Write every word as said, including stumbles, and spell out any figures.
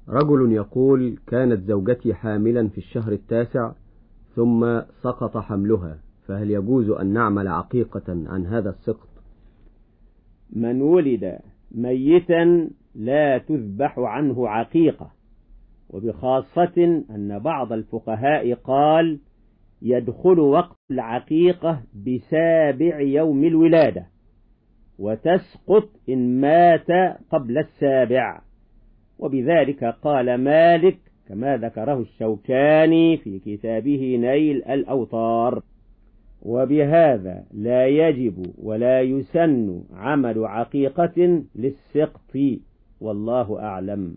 رجل يقول: كانت زوجتي حاملا في الشهر التاسع ثم سقط حملها، فهل يجوز أن نعمل عقيقة عن هذا السقط؟ من ولد ميتا لا تذبح عنه عقيقة، وبخاصة أن بعض الفقهاء قال يدخل وقت العقيقة بسابع يوم الولادة، وتسقط إن مات قبل السابع، وبذلك قال مالك كما ذكره الشوكاني في كتابه نيل الأوطار. وبهذا لا يجب ولا يسن عمل عقيقة للسقط، والله أعلم.